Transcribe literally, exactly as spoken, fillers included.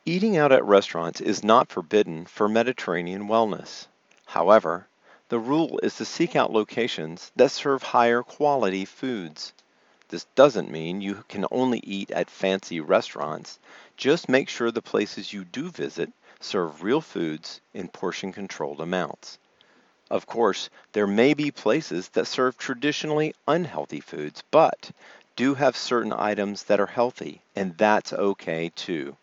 Eating out at restaurants is not forbidden for Mediterranean wellness. However, the rule is to seek out locations that serve higher quality foods. This doesn't mean you can only eat at fancy restaurants. Just make sure the places you do visit serve real foods in portion controlled amounts. Of course, there may be places that serve traditionally unhealthy foods, but do have certain items that are healthy, and that's okay too.